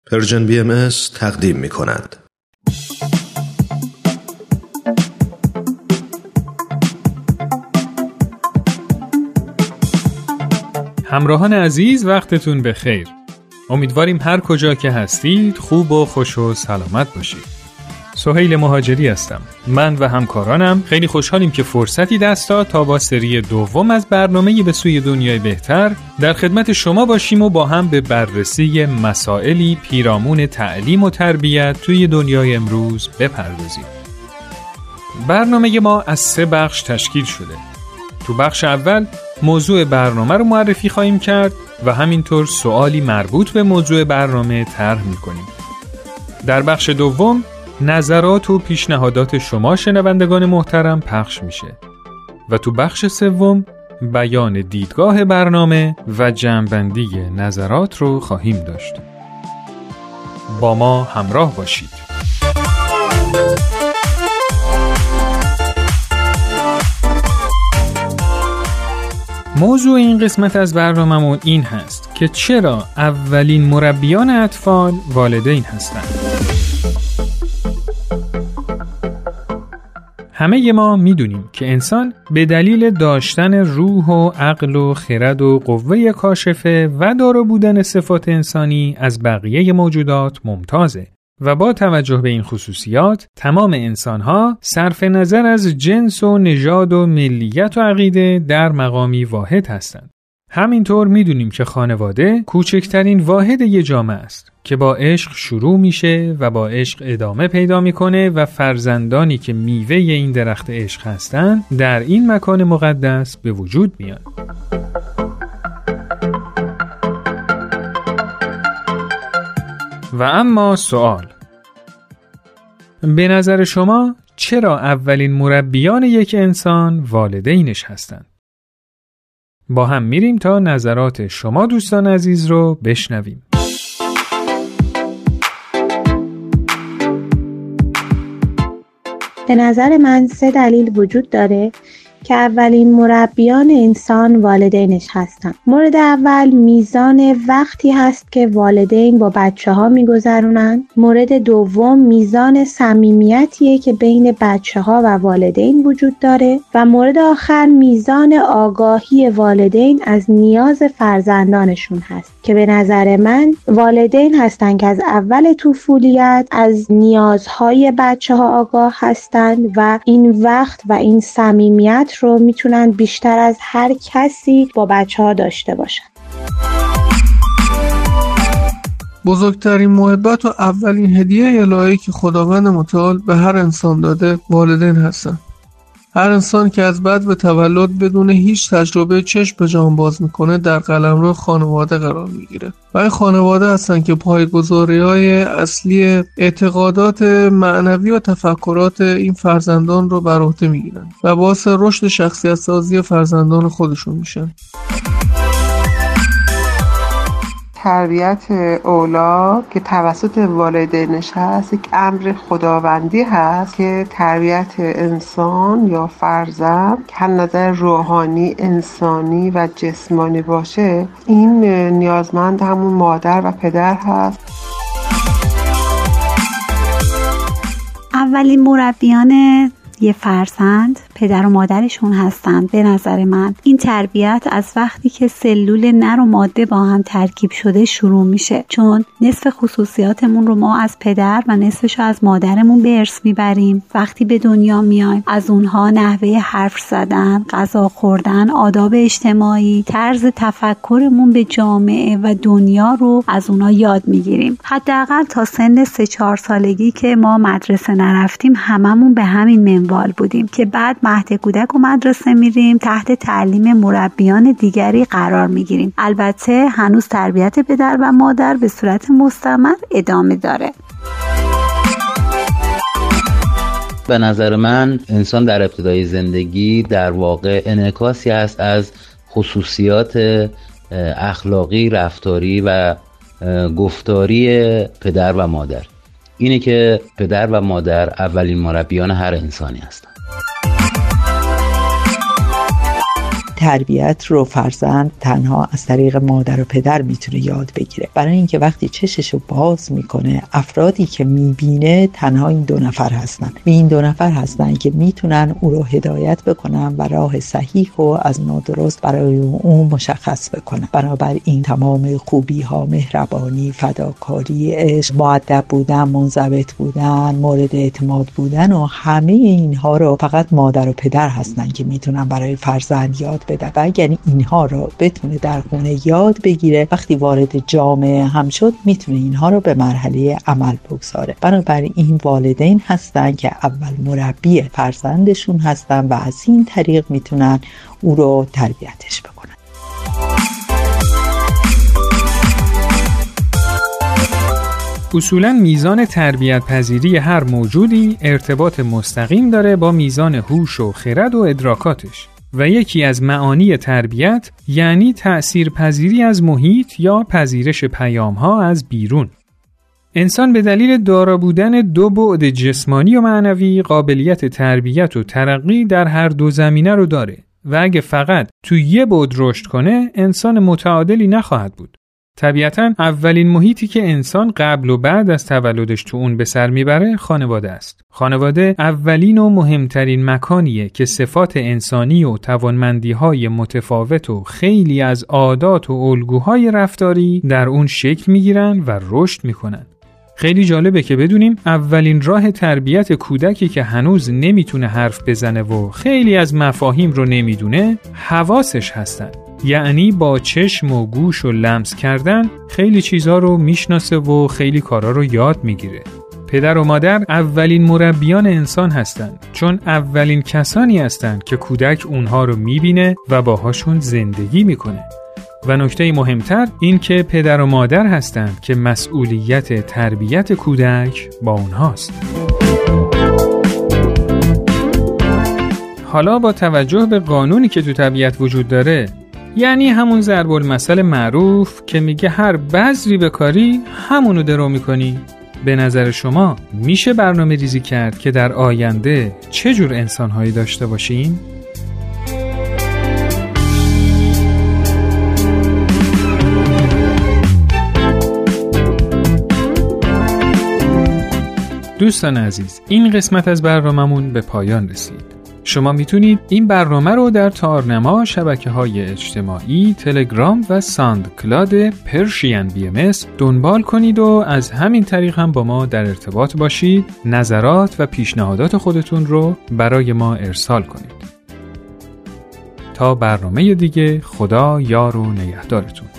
پرژن BMS تقدیم می کند. همراهان عزیز، وقتتون بخیر. امیدواریم هر کجا که هستید خوب و خوش و سلامت باشید. سهیل مهاجری هستم. من و همکارانم خیلی خوشحالیم که فرصتی دست داد تا با سری دوم از برنامه به سوی دنیای بهتر در خدمت شما باشیم و با هم به بررسی مسائلی پیرامون تعلیم و تربیت توی دنیای امروز بپردازیم. برنامه ما از 3 بخش تشکیل شده. تو بخش اول موضوع برنامه رو معرفی خواهیم کرد و همینطور سوالی مربوط به موضوع برنامه طرح می‌کنیم. در بخش دوم نظرات و پیشنهادات شما شنوندگان محترم پخش میشه و تو بخش سوم بیان دیدگاه برنامه و جمع‌بندی نظرات رو خواهیم داشت. با ما همراه باشید. موضوع این قسمت از برنامه‌مون این هست که چرا اولین مربیان اطفال والدین هستند. همه ما میدونیم که انسان به دلیل داشتن روح و عقل و خرد و قوه کاشفه و دارا بودن صفات انسانی از بقیه موجودات ممتازه و با توجه به این خصوصیات تمام انسان‌ها صرف نظر از جنس و نژاد و ملیت و عقیده در مقامی واحد هستند. همینطور میدونیم که خانواده کوچکترین واحد یک جامعه است که با عشق شروع میشه و با عشق ادامه پیدا میکنه و فرزندانی که میوه این درخت عشق هستن در این مکان مقدس به وجود میان. و اما سوال، به نظر شما چرا اولین مربیان یک انسان والدینش هستند؟ با هم میریم تا نظرات شما دوستان عزیز رو بشنویم. به نظر من 3 دلیل وجود داره که اولین مربیان انسان والدینش هستن. مورد اول میزان وقتی هست که والدین با بچه ها میگذرونن. مورد دوم میزان صمیمیتیه که بین بچه ها و والدین وجود داره و مورد آخر میزان آگاهی والدین از نیاز فرزندانشون هست که به نظر من والدین هستن که از اول طفولیت از نیازهای بچه ها آگاه هستن و این وقت و این صمیمیت رو میتونن بیشتر از هر کسی با بچه ها داشته باشن. بزرگترین محبت و اولین هدیه الهی که خداوند متعال به هر انسان داده والدین هستن. هر انسان که از بعد به تولد بدون هیچ تجربه چشم به جهان باز میکنه در قلمرو خانواده قرار میگیره و این خانواده هستن که پایه‌گذاری‌های اصلی اعتقادات معنوی و تفکرات این فرزندان رو بر عهده میگیرن و باعث رشد شخصیت سازی فرزندان خودشون میشن. تربیت اولاد که توسط والدینش هست یک امر خداوندی هست که تربیت انسان یا فرزند که نظر روحانی، انسانی و جسمانی باشه این نیازمند همون مادر و پدر هست. اولین مربیان یه فرزند پدر و مادرشون هستند. به نظر من این تربیت از وقتی که سلول نر و ماده با هم ترکیب شده شروع میشه، چون نصف خصوصیاتمون رو ما از پدر و نصفش رو از مادرمون به ارث میبریم. وقتی به دنیا میایم از اونها نحوه حرف زدن، غذا خوردن، آداب اجتماعی، طرز تفکرمون به جامعه و دنیا رو از اونها یاد میگیریم. حداقل تا سن 3-4 سالگی که ما مدرسه نرفتیم هممون به همین منوال بودیم که بعد مهد کودک و مدرسه میریم، تحت تعلیم مربیان دیگری قرار میگیریم. البته هنوز تربیت پدر و مادر به صورت مستمر ادامه داره. به نظر من انسان در ابتدای زندگی در واقع انعکاسی است از خصوصیات اخلاقی، رفتاری و گفتاری پدر و مادر. اینه که پدر و مادر اولین مربیان هر انسانی هستند. تربیت رو فرزند تنها از طریق مادر و پدر میتونه یاد بگیره، برای اینکه وقتی چششو باز میکنه افرادی که میبینه تنها این 2 نفر هستن و این 2 نفر هستن که میتونن او رو هدایت بکنن و راه صحیح و از نادرست برای اون مشخص بکنن. بنابراین تمام خوبی ها، مهربانی، فداکاری، عشق، مؤدب بودن، منضبط بودن، مورد اعتماد بودن و همه اینها رو فقط مادر و پدر هستن که میتونن برای فرزند یاد بدن و اگر اینها رو بتونه در خونه یاد بگیره وقتی وارد جامعه هم شد میتونه اینها رو به مرحله عمل بگذاره. بنابراین این والدین هستن که اول مربی فرزندشون هستن و از این طریق میتونن او رو تربیتش بکنن. اصولاً میزان تربیت پذیری هر موجودی ارتباط مستقیم داره با میزان هوش و خرد و ادراکاتش و یکی از معانی تربیت یعنی تأثیر پذیری از محیط یا پذیرش پیام‌ها از بیرون. انسان به دلیل دارا بودن 2 بعد جسمانی و معنوی قابلیت تربیت و ترقی در هر 2 زمینه رو داره و اگه فقط تو یه بعد رشد کنه انسان متعادلی نخواهد بود. طبیعتاً اولین محیطی که انسان قبل و بعد از تولدش تو اون به سر میبره خانواده است. خانواده اولین و مهمترین مکانیه که صفات انسانی و توانمندی‌های متفاوت و خیلی از عادات و الگوهای رفتاری در اون شکل میگیرن و رشد میکنن. خیلی جالبه که بدونیم اولین راه تربیت کودکی که هنوز نمیتونه حرف بزنه و خیلی از مفاهیم رو نمیدونه حواسش هستن. یعنی با چشم و گوش و لمس کردن خیلی چیزا رو میشناسه و خیلی کارا رو یاد میگیره. پدر و مادر اولین مربیان انسان هستن چون اولین کسانی هستن که کودک اونها رو میبینه و باهاشون زندگی میکنه. و نکته مهمتر این که پدر و مادر هستند که مسئولیت تربیت کودک با اونهاست. حالا با توجه به قانونی که تو طبیعت وجود داره، یعنی همون ضرب المثل معروف که میگه هر بذری بکاری همونو درو میکنی، به نظر شما میشه برنامه ریزی کرد که در آینده چه جور انسانهایی داشته باشیم؟ دوستان عزیز، این قسمت از برنامه‌مون به پایان رسید. شما میتونید این برنامه رو در تارنما، شبکه‌های اجتماعی، تلگرام و ساند کلاد پرشین BMS دنبال کنید و از همین طریق هم با ما در ارتباط باشید. نظرات و پیشنهادات خودتون رو برای ما ارسال کنید. تا برنامه دیگه، خدا یار و نگهدارتون.